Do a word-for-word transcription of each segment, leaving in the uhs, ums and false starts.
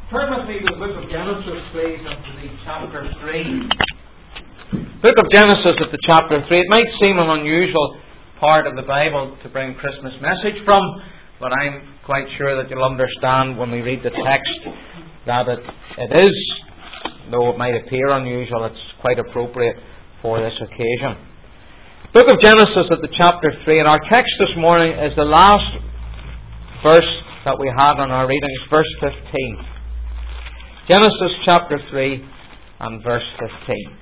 Turn with me to the book of Genesis, please, and to the chapter three. Book of Genesis at the chapter three. It might seem an unusual part of the Bible to bring Christmas message from, but I'm quite sure that you'll understand when we read the text that it, it is, though it might appear unusual, it's quite appropriate for this occasion. Book of Genesis at the chapter three, and our text this morning is the last verse that we had on our readings, verse fifteen. Genesis chapter three and verse fifteen.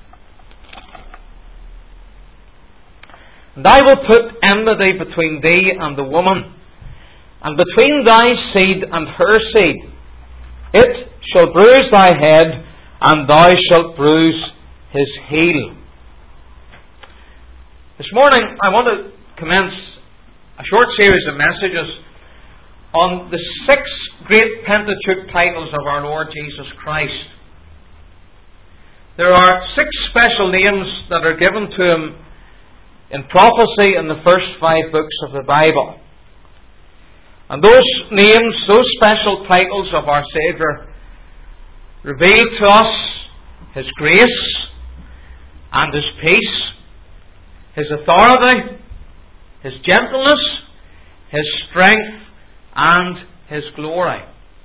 And I will put enmity between thee and the woman, and between thy seed and her seed. It shall bruise thy head, and thou shalt bruise his heel. This morning I want to commence a short series of messages on the six great Pentateuch titles of our Lord Jesus Christ. There are six special names that are given to Him in prophecy in the first five books of the Bible. And those names, those special titles of our Saviour, reveal to us His grace and His peace, His authority, His gentleness, His strength, and His glory.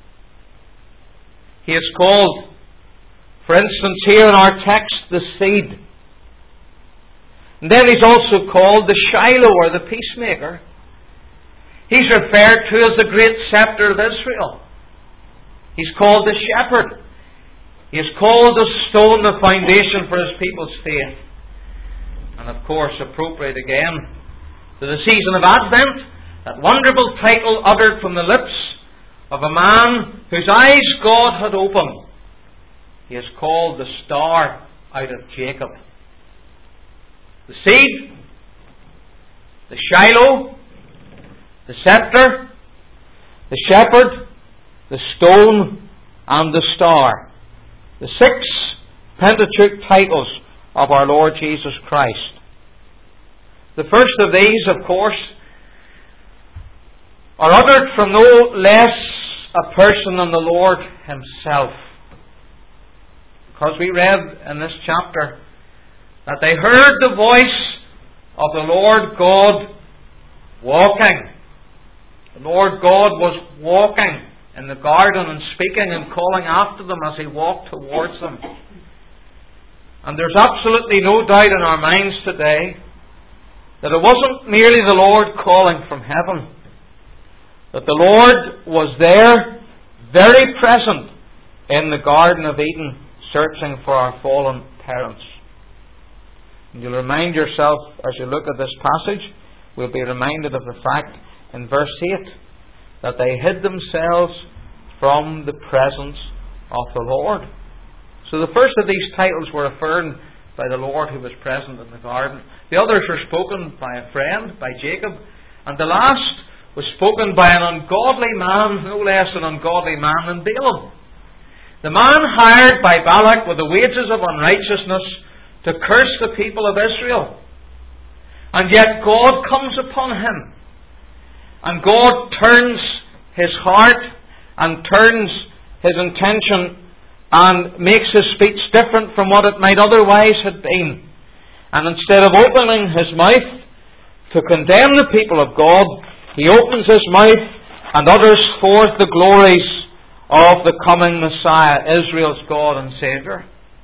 He is called, for instance, here in our text, the seed. And then He's also called the Shiloh, or the peacemaker. He's referred to as the great scepter of Israel. He's called the shepherd. He is called the stone, the foundation for His people's faith. And of course, appropriate again to the season of Advent, that wonderful title uttered from the lips of a man whose eyes God had opened. He is called the Star out of Jacob. The seed, the Shiloh, the scepter, the shepherd, the stone, and the star. The six Pentateuch titles of our Lord Jesus Christ. The first of these, of course, are uttered from no less a person than the Lord Himself. Because we read in this chapter that they heard the voice of the Lord God walking. The Lord God was walking in the garden and speaking and calling after them as He walked towards them. And there's absolutely no doubt in our minds today that it wasn't merely the Lord calling from heaven, that the Lord was there, very present in the Garden of Eden, searching for our fallen parents. And you'll remind yourself, as you look at this passage, we'll be reminded of the fact in verse eight that they hid themselves from the presence of the Lord. So the first of these titles were affirmed by the Lord who was present in the garden. The others were spoken by a friend, by Jacob. And the last was spoken by an ungodly man, no less an ungodly man than Balaam. The man hired by Balak with the wages of unrighteousness to curse the people of Israel. And yet God comes upon him. And God turns his heart and turns his intention and makes his speech different from what it might otherwise have been. And instead of opening his mouth to condemn the people of God, He opens His mouth and utters forth the glories of the coming Messiah, Israel's God and Saviour.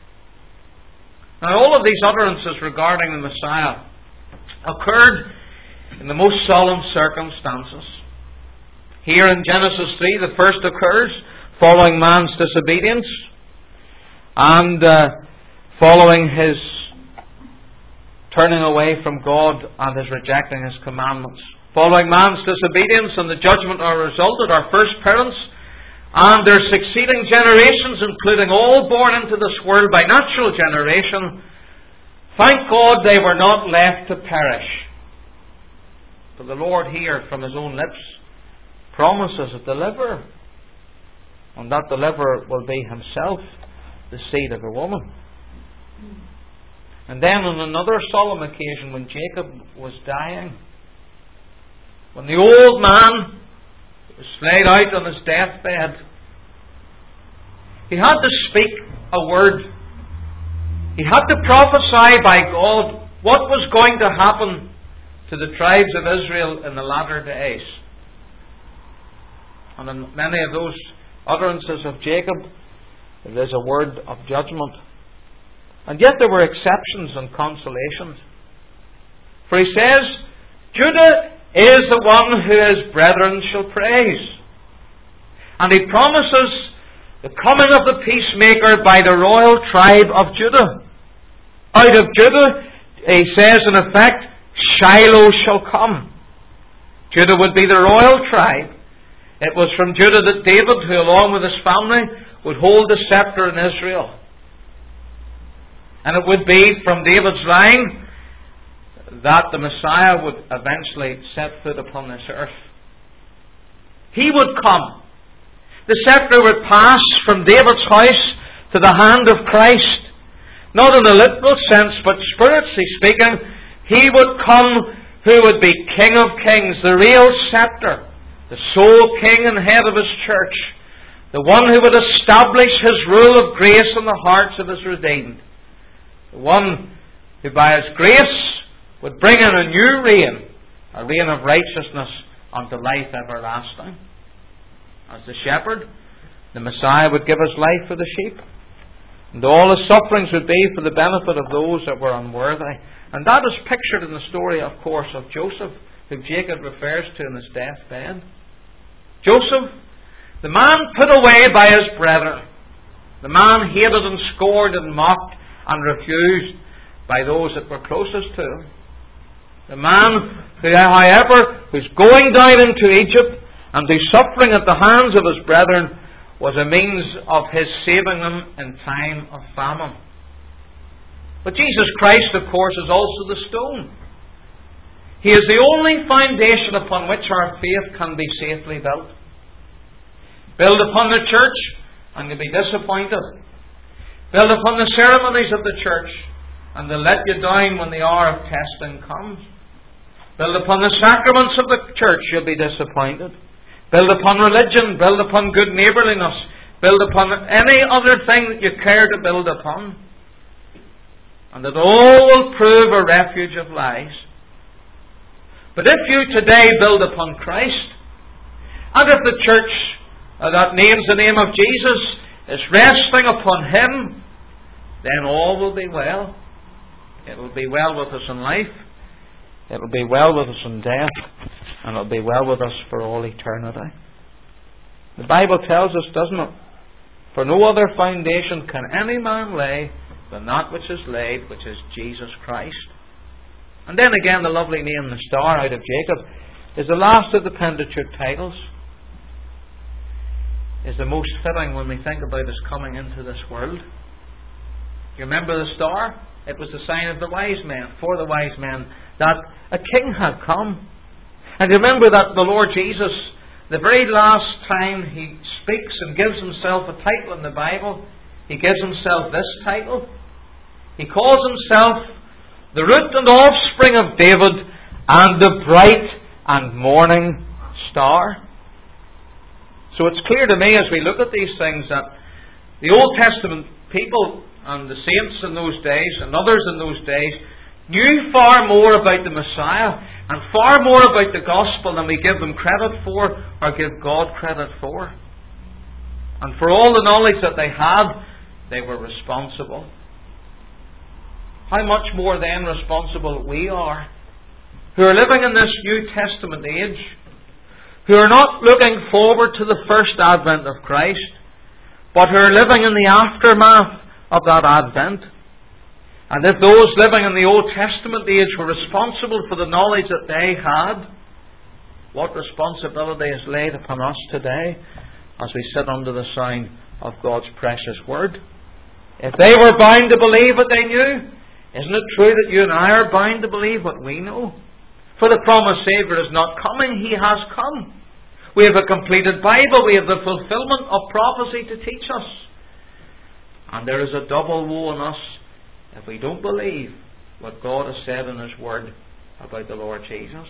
Now, all of these utterances regarding the Messiah occurred in the most solemn circumstances. Here in Genesis three, the first occurs following man's disobedience and uh, following his turning away from God and his rejecting His commandments. Following man's disobedience and the judgment are resulted, our first parents and their succeeding generations, including all born into this world by natural generation, thank God they were not left to perish. But the Lord here, from His own lips, promises a deliverer. And that deliverer will be Himself, the seed of a woman. And then on another solemn occasion, when Jacob was dying, when the old man was laid out on his deathbed, He had to speak a word. He had to prophesy by God what was going to happen to the tribes of Israel in the latter days. And in many of those utterances of Jacob, there is a word of judgment. And yet there were exceptions and consolations. For he says, Judah is the one who his brethren shall praise. And he promises the coming of the peacemaker by the royal tribe of Judah. Out of Judah, he says in effect, Shiloh shall come. Judah would be the royal tribe. It was from Judah that David, who along with his family, would hold the scepter in Israel. And it would be from David's line that the Messiah would eventually set foot upon this earth. He would come. The scepter would pass from David's house to the hand of Christ. Not in a literal sense, but spiritually speaking, He would come who would be King of Kings, the real scepter, the sole King and head of His church, the one who would establish His rule of grace in the hearts of His redeemed, the one who by His grace would bring in a new reign, a reign of righteousness unto life everlasting. As the shepherd, the Messiah would give His life for the sheep, and all His sufferings would be for the benefit of those that were unworthy. And that is pictured in the story, of course, of Joseph, whom Jacob refers to in his deathbed. Joseph, the man put away by his brethren, the man hated and scorned and mocked and refused by those that were closest to him, the man who, however, who's going down into Egypt and who's suffering at the hands of his brethren, was a means of his saving them in time of famine. But Jesus Christ, of course, is also the stone. He is the only foundation upon which our faith can be safely built. Build upon the church and you'll be disappointed. Build upon the ceremonies of the church and they'll let you down when the hour of testing comes. Build upon the sacraments of the church, you'll be disappointed. Build upon religion, build upon good neighbourliness, build upon any other thing that you care to build upon. And that all will prove a refuge of lies. But if you today build upon Christ, and if the church uh, that names the name of Jesus is resting upon Him, then all will be well. It will be well with us in life, it will be well with us in death, and it will be well with us for all eternity. The Bible tells us, doesn't it? For no other foundation can any man lay than that which is laid, which is Jesus Christ. And then again, the lovely name, the Star out of Jacob, is the last of the Pentateuch titles. Is the most fitting when we think about His coming into this world. You remember the star? It was the sign of the wise men, for the wise men, that a king had come. And remember that the Lord Jesus, the very last time He speaks and gives Himself a title in the Bible, He gives Himself this title. He calls Himself the root and offspring of David and the bright and morning star. So it's clear to me as we look at these things that the Old Testament people and the saints in those days and others in those days knew far more about the Messiah and far more about the gospel than we give them credit for or give God credit for. And for all the knowledge that they had, they were responsible. How much more then responsible we are, who are living in this New Testament age, who are not looking forward to the first advent of Christ, but who are living in the aftermath of that advent. And if those living in the Old Testament age were responsible for the knowledge that they had, what responsibility is laid upon us today as we sit under the sound of God's precious Word? If they were bound to believe what they knew, isn't it true that you and I are bound to believe what we know? For the promised Saviour is not coming, He has come. We have a completed Bible, we have the fulfillment of prophecy to teach us. And there is a double woe on us if we don't believe what God has said in His Word about the Lord Jesus.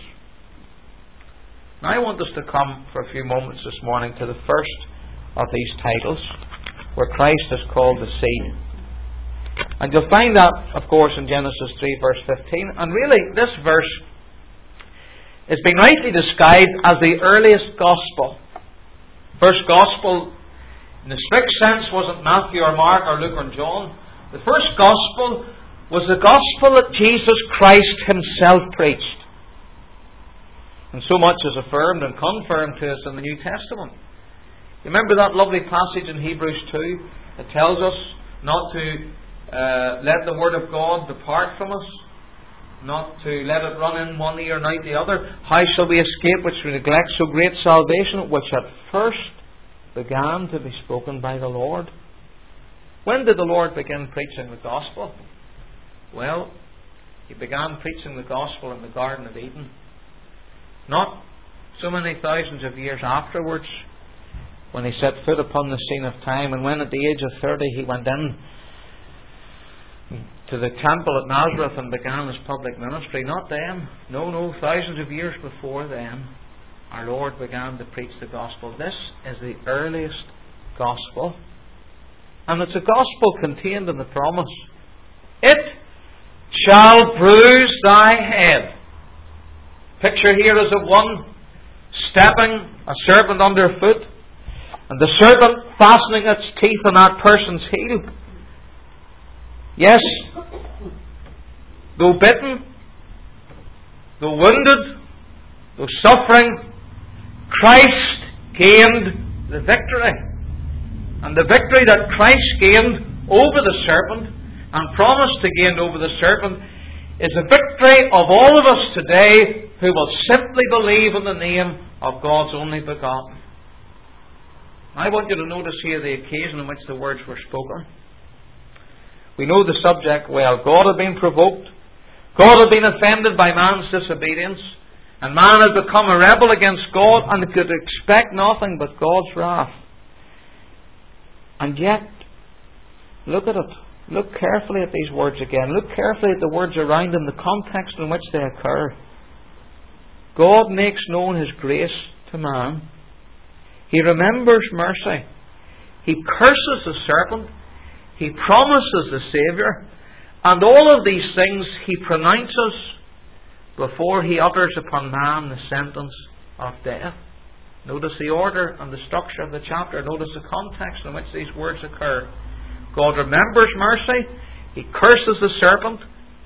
Now I want us to come for a few moments this morning to the first of these titles. where Christ is called the seed. And you'll find that, of course, in Genesis three verse fifteen. And really, this verse is being rightly described as the earliest gospel. First gospel, in the strict sense, wasn't Matthew or Mark or Luke or John. The first gospel was the gospel that Jesus Christ Himself preached. And so much is affirmed and confirmed to us in the New Testament. You remember that lovely passage in Hebrews two that tells us not to uh, let the Word of God depart from us, not to let it run in one ear and out the other. How shall we escape which we neglect so great salvation, which at first began to be spoken by the Lord? When did the Lord begin preaching the gospel? Well, He began preaching the gospel in the Garden of Eden. Not so many thousands of years afterwards, when He set foot upon the scene of time, and when at the age of thirty He went in to the temple at Nazareth and began His public ministry. Not then. No, no. Thousands of years before then, our Lord began to preach the gospel. This is the earliest gospel. And it's a gospel contained in the promise. It shall bruise thy head. Picture here is of one stepping a serpent underfoot, and the serpent fastening its teeth on that person's heel. Yes, though bitten, though wounded, though suffering, Christ gained the victory. And the victory that Christ gained over the serpent and promised to gain over the serpent is a victory of all of us today who will simply believe in the name of God's only begotten. I want you to notice here the occasion in which the words were spoken. We know the subject well. God had been provoked. God had been offended by man's disobedience. And man had become a rebel against God and could expect nothing but God's wrath. And yet, look at it. Look carefully at these words again. Look carefully at the words around them, the context in which they occur. God makes known His grace to man. He remembers mercy. He curses the serpent. He promises the Saviour. And all of these things He pronounces before He utters upon man the sentence of death. Notice the order and the structure of the chapter. Notice the context in which these words occur. God remembers mercy. He curses the serpent.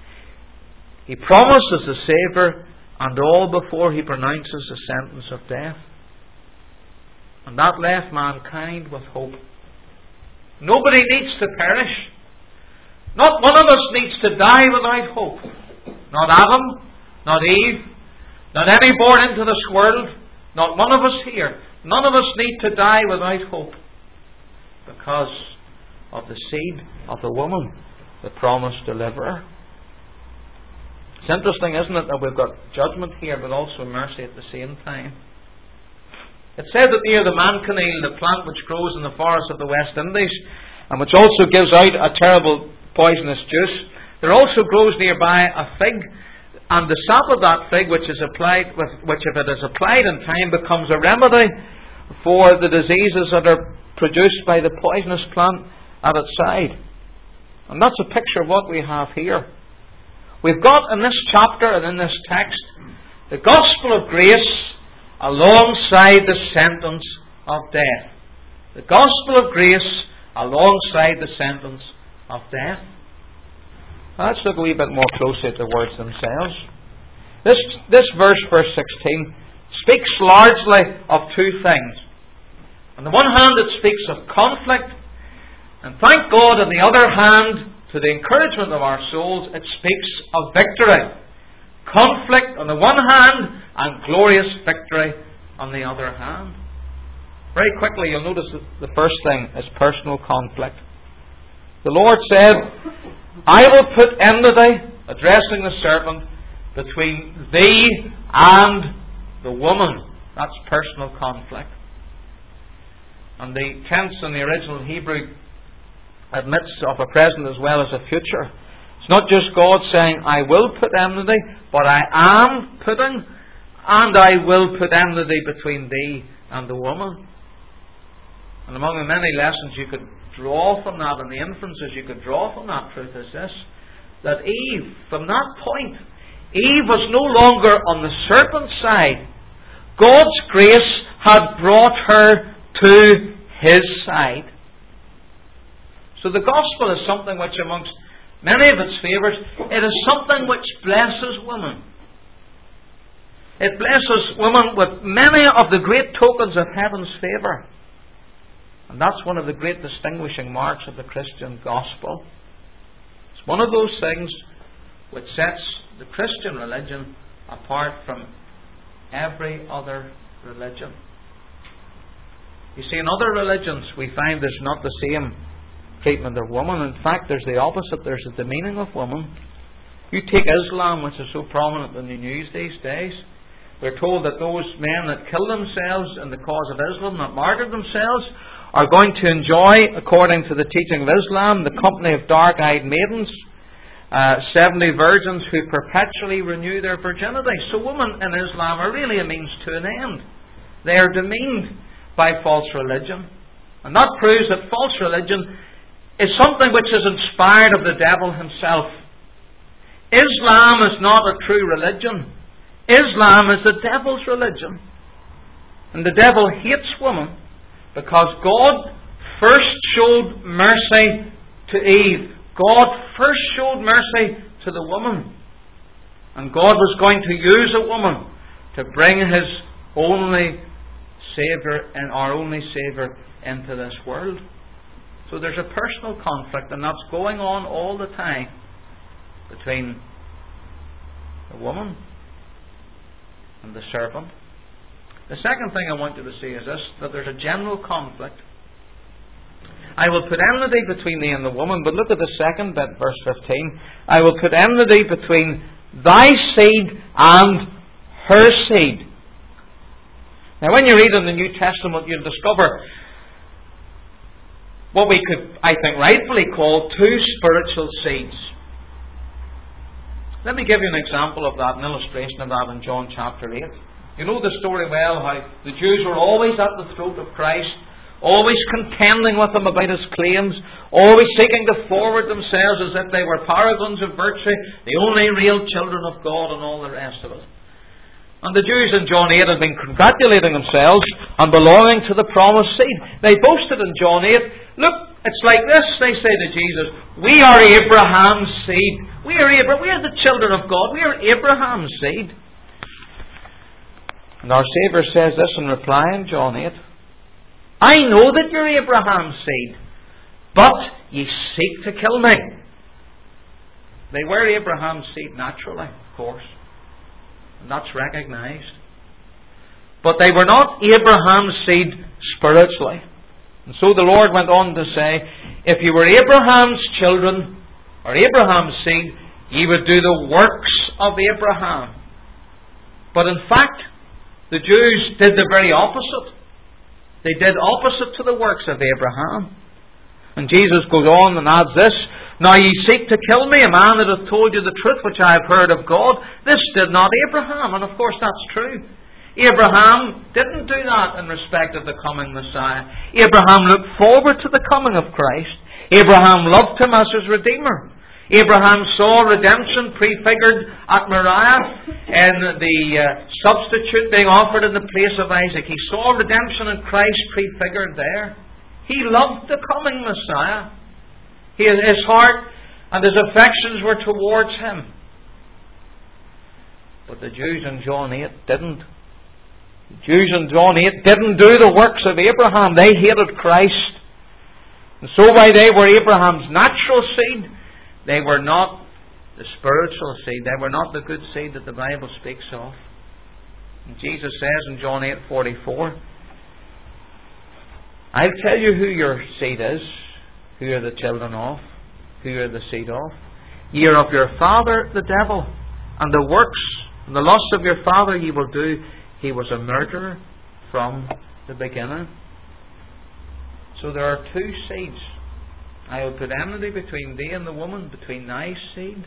He promises the Saviour. And all before He pronounces the sentence of death. And that left mankind with hope. Nobody needs to perish. Not one of us needs to die without hope. Not Adam, not Eve, not any born into this world, not one of us here. None of us need to die without hope. Because of the seed of the woman, the promised deliverer. It's interesting, isn't it, that we've got judgment here, but also mercy at the same time. It said that near the Mancuneel, the plant which grows in the forests of the West Indies, and which also gives out a terrible poisonous juice, there also grows nearby a fig, and the sap of that fig, which is applied, with, which if it is applied in time, becomes a remedy for the diseases that are produced by the poisonous plant at its side. And that's a picture of what we have here. We've got in this chapter and in this text the gospel of grace alongside the sentence of death. The gospel of grace alongside the sentence of death. Now let's look a wee bit more closely at the words themselves. This, this verse, verse sixteen, speaks largely of two things. On the one hand, it speaks of conflict, and thank God, on the other hand, to the encouragement of our souls, it speaks of victory. Conflict on the one hand, and glorious victory on the other hand. Very quickly, you'll notice that the first thing is personal conflict. The Lord said, I will put enmity, addressing the serpent, between thee and the woman. That's personal conflict. And the tense in the original Hebrew admits of a present as well as a future. It's not just God saying, I will put enmity, but I am putting, and I will put enmity between thee and the woman. And among the many lessons you could draw from that, and the inferences you could draw from that truth, is this: that Eve, from that point, Eve was no longer on the serpent's side. God's grace had brought her to His side. So the gospel is something which, amongst many of its favours, it is something which blesses women. It blesses women with many of the great tokens of heaven's favour. And that's one of the great distinguishing marks of the Christian gospel. It's one of those things which sets the Christian religion apart from every other religion. You see, in other religions we find there's not the same treatment of woman. In fact, there's the opposite. There's a demeaning of woman. You take Islam, which is so prominent in the news these days. We're told that those men that kill themselves in the cause of Islam, that martyred themselves, are going to enjoy, according to the teaching of Islam, the company of dark-eyed maidens, uh, seventy virgins who perpetually renew their virginity. So women in Islam are really a means to an end. They are demeaned by false religion. And that proves that false religion is something which is inspired of the devil himself. Islam is not a true religion. Islam is the devil's religion. And the devil hates woman because God first showed mercy to Eve. God first showed mercy to the woman. And God was going to use a woman to bring His only Saviour, and our only Saviour, into this world. So there's a personal conflict, and that's going on all the time between the woman and the serpent. The second thing I want you to see is this: that there's a general conflict. I will put enmity between thee and the woman, but look at the second bit, verse fifteen. I will put enmity between thy seed and her seed. Now, when you read in the New Testament, you'll discover what we could, I think, rightfully call two spiritual seeds. Let me give you an example of that, an illustration of that in John chapter eight. You know the story well, how the Jews were always at the throat of Christ, always contending with Him about His claims, always seeking to forward themselves as if they were paragons of virtue, the only real children of God, and all the rest of it. And the Jews in John eight had been congratulating themselves on belonging to the promised seed. They boasted in John eight, look, it's like this, they say to Jesus, we are Abraham's seed. We are Abraham, we are the children of God. We are Abraham's seed. And our Saviour says this in reply in John eight. I know that you're Abraham's seed, but ye seek to kill me. They were Abraham's seed naturally, of course. And that's recognised. But they were not Abraham's seed spiritually. And so the Lord went on to say, if you were Abraham's children, or Abraham's seed, ye would do the works of Abraham. But in fact, the Jews did the very opposite. They did opposite to the works of Abraham. And Jesus goes on and adds this, now ye seek to kill me, a man that hath told you the truth which I have heard of God. This did not Abraham. And of course that's true. Abraham didn't do that in respect of the coming Messiah. Abraham looked forward to the coming of Christ. Abraham loved Him as his Redeemer. Abraham saw redemption prefigured at Moriah and the uh, substitute being offered in the place of Isaac. He saw redemption in Christ prefigured there. He loved the coming Messiah. He, his heart and his affections were towards Him. But the Jews in John eight didn't. The Jews in John eight didn't do the works of Abraham. They hated Christ. And so while they were Abraham's natural seed, they were not the spiritual seed. They were not the good seed that the Bible speaks of. And Jesus says in John eight forty-four, I'll tell you who your seed is, who are the children of, who are the seed of. Ye are of your father the devil, and the works and the lusts of your father ye will do. He was a murderer from the beginning. So there are two seeds. I will put enmity between thee and the woman, between thy seed.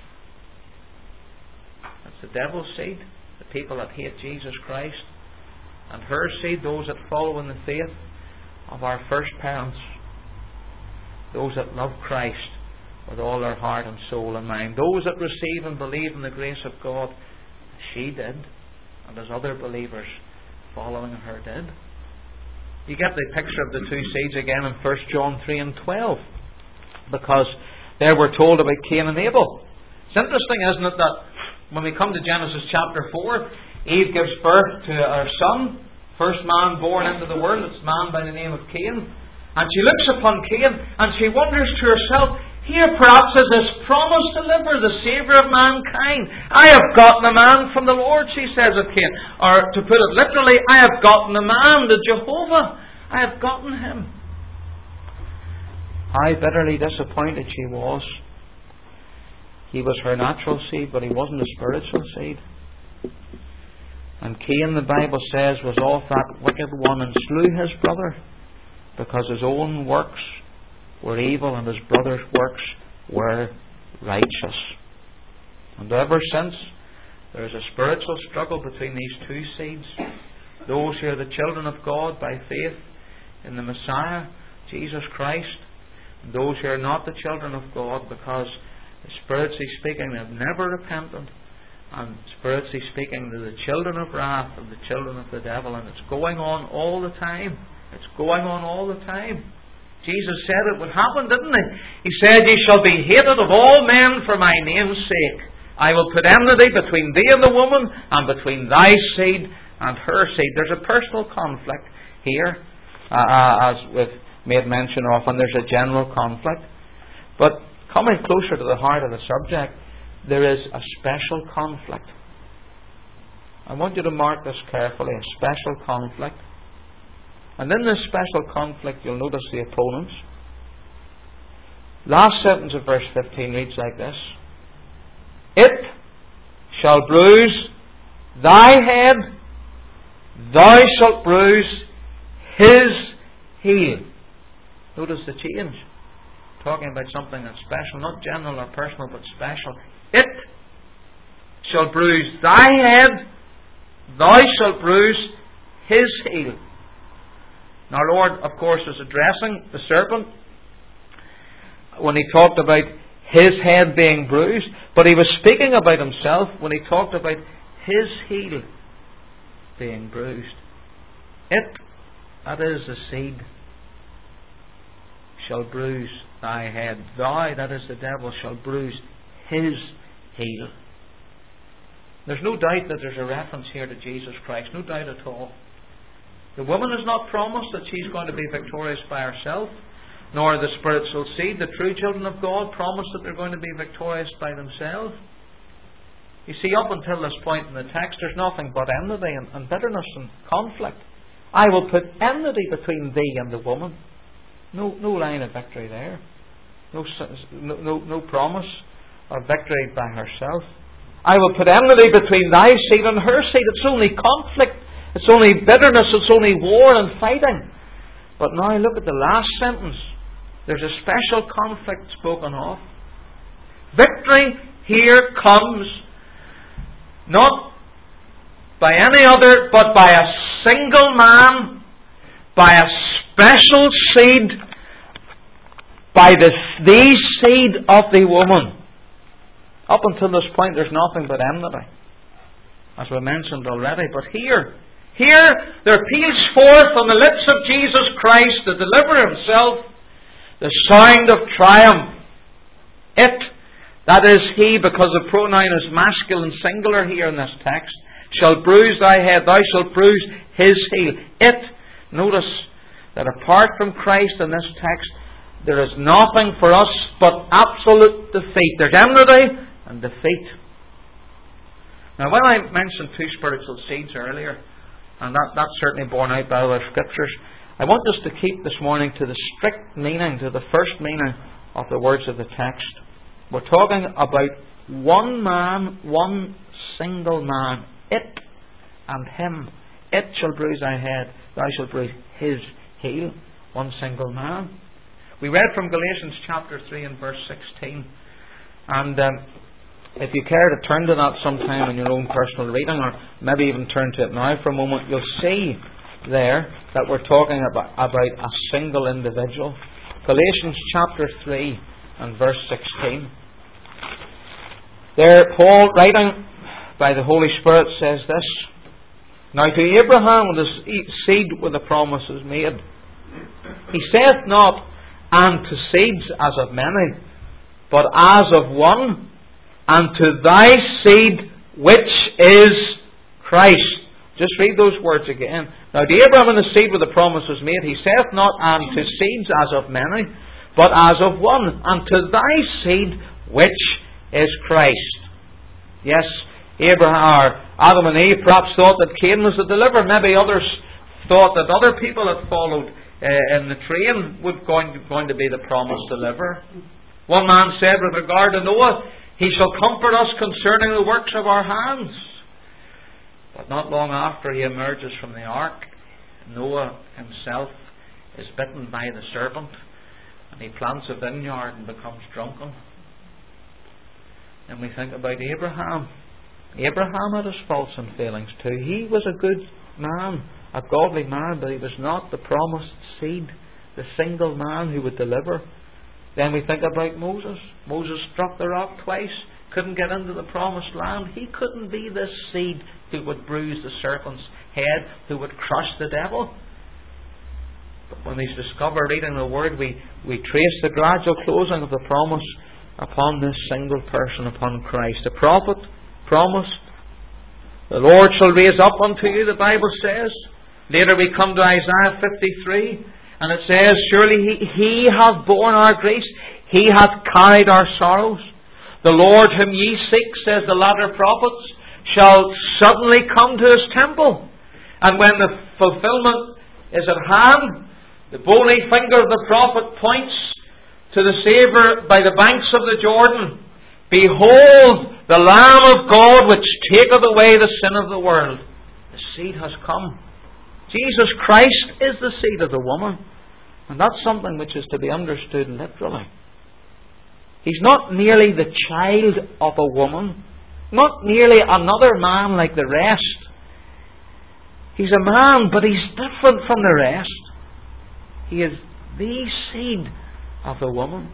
That's the devil's seed, the people that hate Jesus Christ, and her seed, those that follow in the faith. of our first parents, those that love Christ with all their heart and soul and mind, those that receive and believe in the grace of God, as she did, and as other believers following her did. You get the picture of the two seeds again in First John three and twelve, because there we're told about Cain and Abel. It's interesting, isn't it, that when we come to Genesis chapter four, Eve gives birth to her son, first man born into the world. It's a man by the name of Cain. And she looks upon Cain and she wonders to herself, here perhaps is this promised deliverer, the Saviour of mankind. I have gotten a man from the Lord, she says of Cain. Or to put it literally, I have gotten a man, the Jehovah. I have gotten him. How bitterly disappointed she was. He was her natural seed, but he wasn't a spiritual seed. And Cain, the Bible says, was of that wicked one and slew his brother, because his own works were evil and his brother's works were righteous. And ever since, there is a spiritual struggle between these two seeds. Those who are the children of God by faith in the Messiah, Jesus Christ, and those who are not the children of God because, spiritually speaking, they have never repented, and spiritually speaking, they're the children of wrath and the children of the devil, and it's going on all the time. It's going on all the time. Jesus said it would happen, didn't he? He said, "Ye shall be hated of all men for my name's sake. I will put enmity between thee and the woman, and between thy seed and her seed." There's a personal conflict here, uh, as we've made mention of, and there's a general conflict. But coming closer to the heart of the subject, there is a special conflict. I want you to mark this carefully, a special conflict. And in this special conflict, you'll notice the opponents. Last sentence of verse fifteen reads like this: "It shall bruise thy head, thou shalt bruise his heel." Notice the change. Talking about something that's special, not general or personal, but special. It shall bruise thy head, thou shalt bruise his heel. Now, our Lord, of course, was addressing the serpent when he talked about his head being bruised, but he was speaking about himself when he talked about his heel being bruised. It, that is the seed, shall bruise thy head. Thou, that is the devil, shall bruise his heel. There's no doubt that there's a reference here to Jesus Christ. No doubt at all. The woman is not promised that she's going to be victorious by herself, nor the spiritual seed, the true children of God, promised that they're going to be victorious by themselves. You see, up until this point in the text, there's nothing but enmity and, and bitterness and conflict. I will put enmity between thee and the woman. No, no line of victory there. No, no, no, no promise of victory by herself. I will put enmity between thy seed and her seed. It's only conflict. It's only bitterness. It's only war and fighting. But now look at the last sentence. There's a special conflict spoken of. Victory here comes not by any other, but by a single man, by a special seed, by the, the seed of the woman. Up until this point, there's nothing but enmity, as we mentioned already. But here, here there peals forth on the lips of Jesus Christ, the deliverer himself, the sound of triumph. It, that is he, because the pronoun is masculine singular here in this text, shall bruise thy head, thou shalt bruise his heel. It, notice that apart from Christ in this text, there is nothing for us but absolute defeat. There's enmity and defeat. Now, when I mentioned two spiritual seeds earlier, and that, that's certainly borne out by other scriptures, I want us to keep this morning to the strict meaning, to the first meaning of the words of the text. We're talking about one man, one single man. It and him. It shall bruise thy head, thou shalt bruise his heel. One single man. We read from Galatians chapter three and verse sixteen. And um, if you care to turn to that sometime in your own personal reading, or maybe even turn to it now for a moment, you'll see there that we're talking about, about a single individual. Galatians chapter three and verse sixteen. There, Paul, writing by the Holy Spirit, says this: Now to Abraham with his seed were the promises made. He saith not, and to seeds as of many, but as of one, and to thy seed which is Christ. Just read those words again. Now to Abraham and his seed were the promises made. He saith not, and to seeds as of many, but as of one, and to thy seed which is Christ. Yes, Abraham, or Adam and Eve perhaps thought that Cain was the deliverer. Maybe others thought that other people that followed uh, in the train were going, going to be the promised deliverer. One man said with regard to Noah, he shall comfort us concerning the works of our hands. But not long after he emerges from the ark, Noah himself is bitten by the serpent, and he plants a vineyard and becomes drunken. And we think about Abraham. Abraham had his faults and failings too. He was a good man, a godly man, but he was not the promised seed, the single man who would deliver. Then we think about Moses. Moses struck the rock twice, couldn't get into the promised land. He couldn't be this seed who would bruise the serpent's head, who would crush the devil. But when he's discovered reading the Word, we, we trace the gradual closing of the promise upon this single person, upon Christ. The prophet promised, the Lord shall raise up unto you, the Bible says. Later we come to Isaiah fifty-three, and it says, Surely he, he hath borne our griefs, He hath carried our sorrows. The Lord whom ye seek, says the latter prophets, shall suddenly come to His temple. And when the fulfillment is at hand, the bony finger of the prophet points to the Saviour by the banks of the Jordan. Behold, the Lamb of God which taketh away the sin of the world. The seed has come. Jesus Christ is the seed of the woman. And that's something which is to be understood literally. He's not merely the child of a woman, not merely another man like the rest. He's a man, but he's different from the rest. He is the seed of the woman.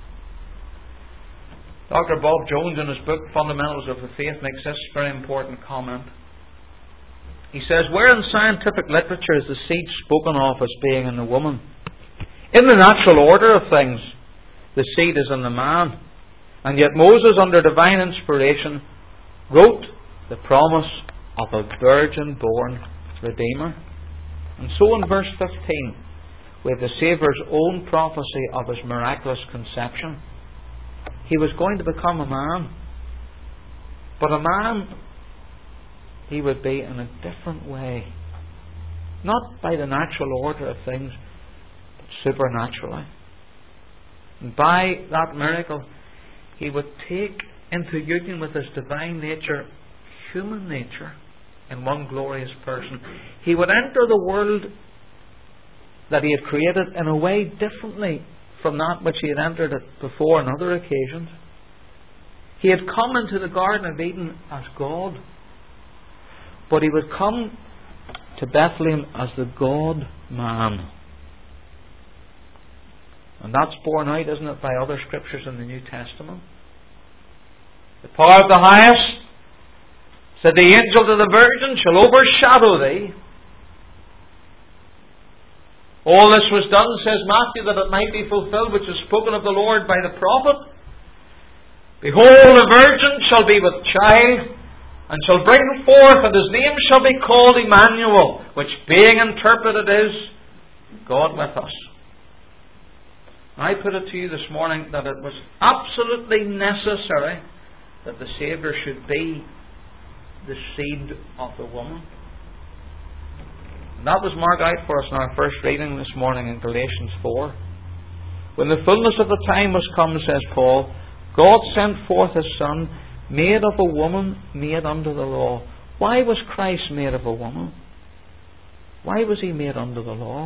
Doctor Bob Jones, in his book Fundamentals of the Faith, makes this very important comment. He says, where in scientific literature is the seed spoken of as being in the woman? In the natural order of things, the seed is in the man. And yet Moses, under divine inspiration, wrote the promise of a virgin-born Redeemer. And so in verse fifteen, we have the Saviour's own prophecy of His miraculous conception. He was going to become a man. But a man He would be in a different way. Not by the natural order of things, but supernaturally. And by that miracle, He would take into union with His divine nature, human nature, in one glorious person. He would enter the world that He had created in a way differently from that which He had entered it before on other occasions. He had come into the Garden of Eden as God, but He would come to Bethlehem as the God-man. And that's borne out, isn't it, by other scriptures in the New Testament. The power of the highest, said the angel to the virgin, shall overshadow thee. All this was done, says Matthew, that it might be fulfilled which is spoken of the Lord by the prophet. Behold, a virgin shall be with child, and shall bring forth, and his name shall be called Emmanuel, which being interpreted is God with us. I put it to you this morning that it was absolutely necessary that the Saviour should be the seed of the woman. And that was marked out for us in our first reading this morning in Galatians four. When the fullness of the time was come, says Paul, God sent forth His Son, made of a woman, made under the law. Why was Christ made of a woman? Why was He made under the law?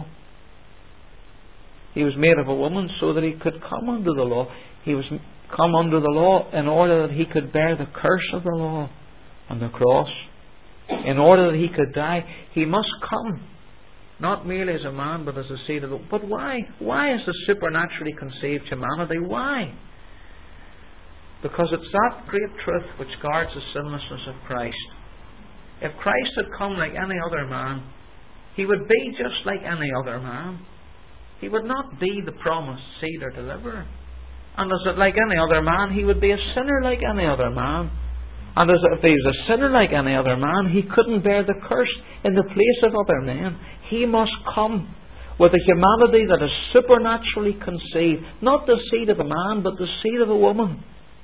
He was made of a woman so that He could come under the law. He was come under the law in order that He could bear the curse of the law on the cross. In order that He could die, He must come Not merely as a man, but as a seed of the... But why? Why is the supernaturally conceived humanity? Why? Because it's that great truth which guards the sinlessness of Christ. If Christ had come like any other man, He would be just like any other man. He would not be the promised seed or deliverer. And as it like any other man, He would be a sinner like any other man. And as if He was a sinner like any other man, He couldn't bear the curse in the place of other men. He must come with a humanity that is supernaturally conceived. Not the seed of a man, but the seed of a woman.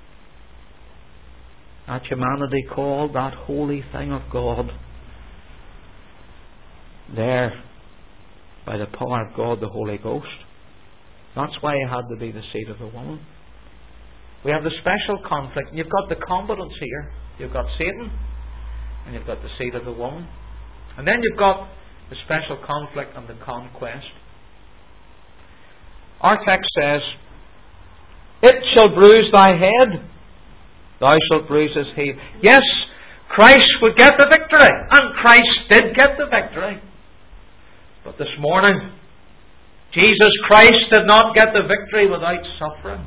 That humanity called that holy thing of God. There, by the power of God, the Holy Ghost. That's why He had to be the seed of a woman. We have the special conflict. And you've got the combatants here. You've got Satan, and you've got the seed of the woman. And then you've got the special conflict and the conquest. Our text says, "It shall bruise thy head, thou shalt bruise his heel." Yes, Christ would get the victory, and Christ did get the victory. But this morning, Jesus Christ did not get the victory without suffering.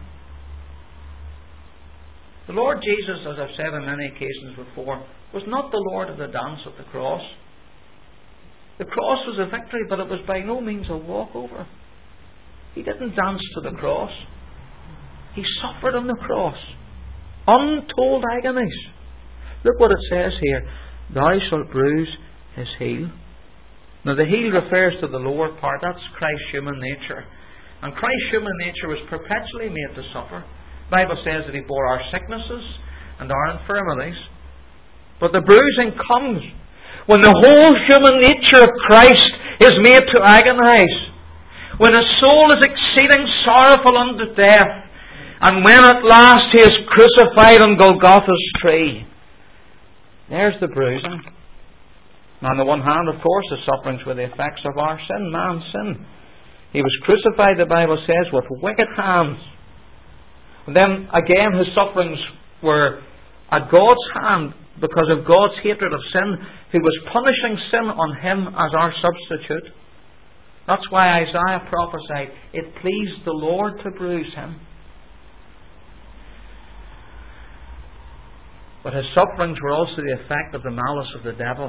The Lord Jesus, as I've said on many occasions before, was not the Lord of the dance at the cross. The cross was a victory, but it was by no means a walkover. He didn't dance to the cross. He suffered on the cross. Untold agonies. Look what it says here. "Thou shalt bruise his heel." Now the heel refers to the lower part. That's Christ's human nature. And Christ's human nature was perpetually made to suffer. The Bible says that He bore our sicknesses and our infirmities. But the bruising comes when the whole human nature of Christ is made to agonize. When His soul is exceeding sorrowful unto death. And when at last He is crucified on Golgotha's tree. There's the bruising. On the one hand, of course, the sufferings were the effects of our sin, man's sin. He was crucified, the Bible says, with wicked hands. And then again, His sufferings were at God's hand because of God's hatred of sin, who was punishing sin on Him as our substitute. That's why Isaiah prophesied, "It pleased the Lord to bruise Him." But His sufferings were also the effect of the malice of the devil.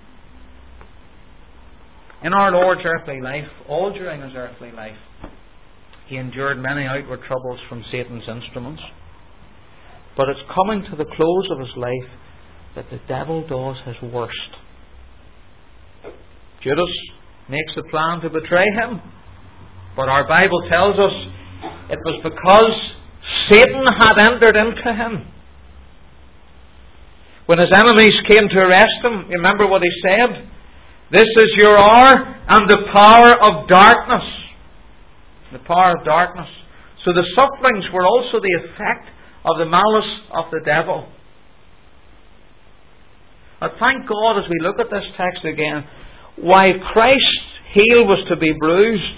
In our Lord's earthly life, all during His earthly life, He endured many outward troubles from Satan's instruments. But it's coming to the close of His life that the devil does his worst. Judas makes the plan to betray Him. But our Bible tells us it was because Satan had entered into him. When his enemies came to arrest Him, you remember what he said? "This is your hour and the power of darkness." The power of darkness. So the sufferings were also the effect of the malice of the devil. But thank God, as we look at this text again, while Christ's heel was to be bruised,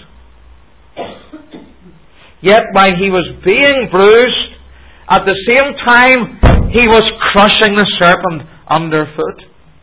yet while He was being bruised, at the same time He was crushing the serpent underfoot.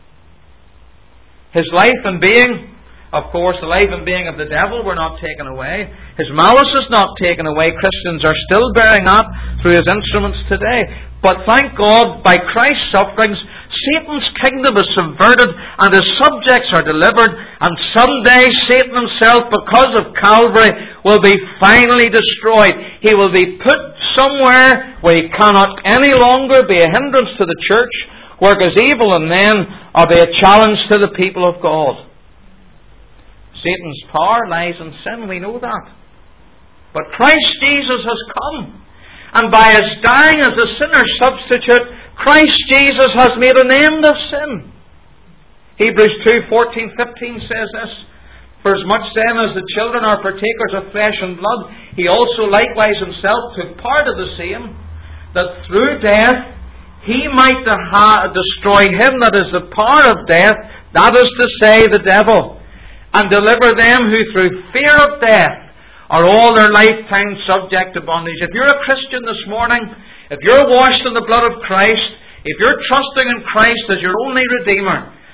His life and being, of course, the life and being of the devil were not taken away. His malice is not taken away. Christians are still bearing that through His instruments today. But thank God, by Christ's sufferings, Satan's kingdom is subverted and his subjects are delivered, and someday Satan himself, because of Calvary, will be finally destroyed. He will be put somewhere where he cannot any longer be a hindrance to the church, work as evil in men, or be a challenge to the people of God. Satan's power lies in sin, we know that. But Christ Jesus has come, and by His dying as a sinner's substitute, Christ Jesus has made an end of sin. Hebrews two fourteen fifteen says this, "For as much then as the children are partakers of flesh and blood, He also likewise Himself took part of the same, that through death He might ha- destroy him that is the power of death, that is to say, the devil, and deliver them who through fear of death are all their lifetime subject to bondage." If you're a Christian this morning, if you're washed in the blood of Christ, if you're trusting in Christ as your only Redeemer,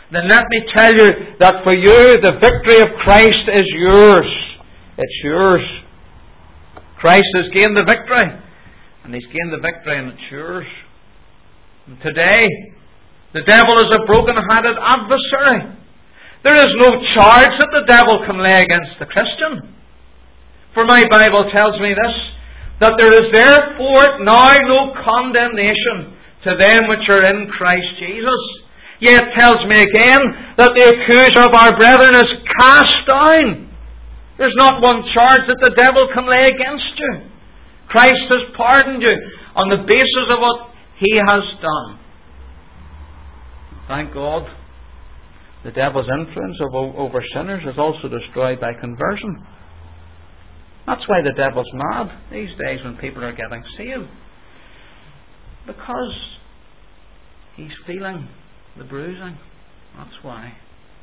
then let me tell you that for you the victory of Christ is yours. It's yours. Christ has gained the victory, and He's gained the victory, and it's yours. And today, the devil is a broken-hearted adversary. There is no charge that the devil can lay against the Christian. For my Bible tells me this, that there is therefore now no condemnation to them which are in Christ Jesus. Yet it tells me again that the accuser of our brethren is cast down. There's not one charge that the devil can lay against you. Christ has pardoned you on the basis of what He has done. Thank God. The devil's influence over sinners is also destroyed by conversion. That's why the devil's mad these days when people are getting saved. Because he's feeling the bruising. That's why.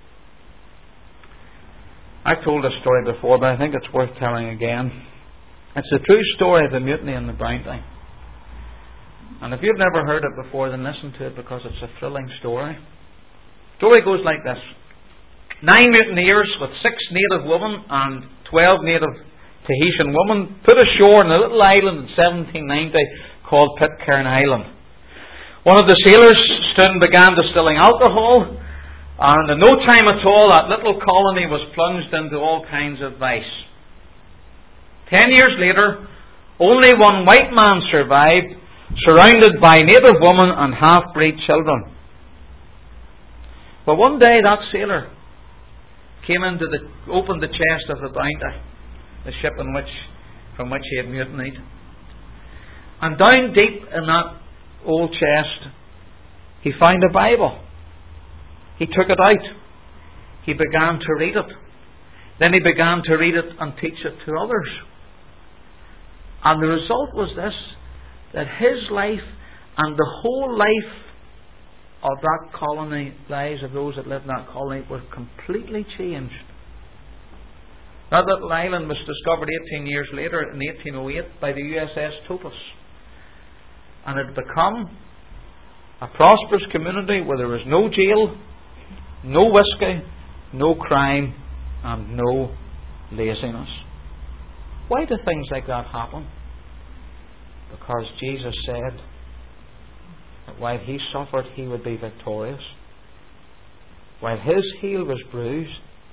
I've told this story before, but I think it's worth telling again. It's the true story of the mutiny in the Bounty. And if you've never heard it before, then listen to it, because it's a thrilling story. The story goes like this. Nine mutineers with six native women and twelve native Tahitian women put ashore on a little island in seventeen ninety called Pitcairn Island. One of the sailors stood and began distilling alcohol, and in no time at all that little colony was plunged into all kinds of vice. Ten years later, only one white man survived, surrounded by native women and half-breed children. But one day that sailor came into the, opened the chest of the Bounty, the ship in which, from which he had mutinied. And down deep in that old chest, he found a Bible. He took it out. He began to read it. Then he began to read it and teach it to others. And the result was this, that his life and the whole life of that colony, lives of those that lived in that colony, were completely changed. That little island was discovered eighteen years later, in eighteen oh eight, by the U S S Topaz. And it had become a prosperous community where there was no jail, no whiskey, no crime, and no laziness. Why do things like that happen? Because Jesus said that while He suffered, He would be victorious. While His heel was bruised,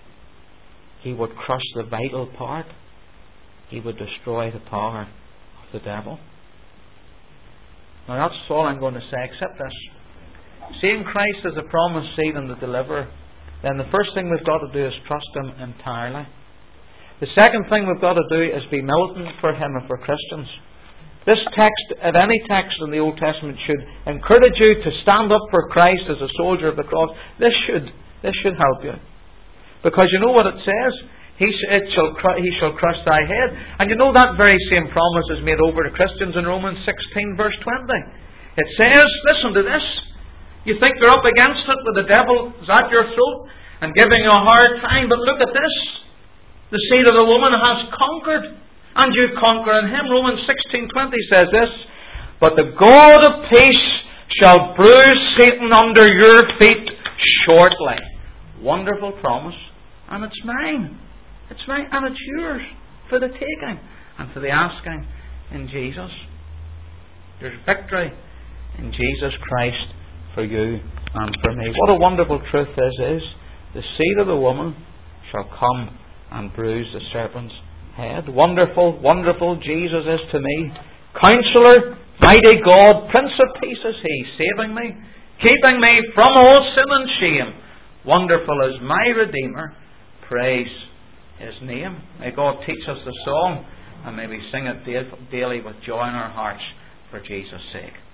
He would crush the vital part. He would destroy the power of the devil. Now that's all I'm going to say, except this. Seeing Christ as a promised seed and the deliverer, then the first thing we've got to do is trust Him entirely. The second thing we've got to do is be militant for Him and for Christians. This text, at any text in the Old Testament, should encourage you to stand up for Christ as a soldier of the cross. This should, this should help you. Because you know what it says? He, it shall, he shall crush thy head. And you know that very same promise is made over to Christians in Romans sixteen verse twenty. It says, listen to this. You think you're up against it with the devil is at your throat and giving you a hard time, but look at this. The seed of the woman has conquered, and you conquer in Him. Romans sixteen twenty says this, but the God of peace shall bruise Satan under your feet shortly. Wonderful promise. And it's mine. It's mine and it's yours for the taking and for the asking in Jesus. There's victory in Jesus Christ for you and for me. What a wonderful truth this is. The seed of the woman shall come and bruise the serpent's head. Wonderful, wonderful Jesus is to me. Counselor, mighty God, Prince of Peace is He, saving me, keeping me from all sin and shame. Wonderful is my Redeemer. Praise His name. May God teach us the song, and may we sing it daily with joy in our hearts for Jesus' sake.